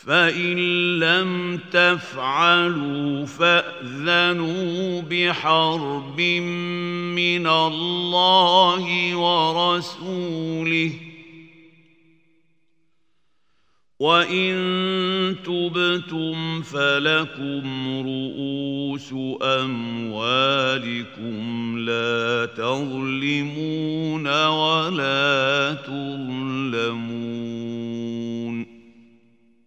فإن لم تفعلوا فأذنوا بحرب من الله ورسوله وإن تبتم فلكم رؤوس أموالكم لا تظلمون ولا تظلمون.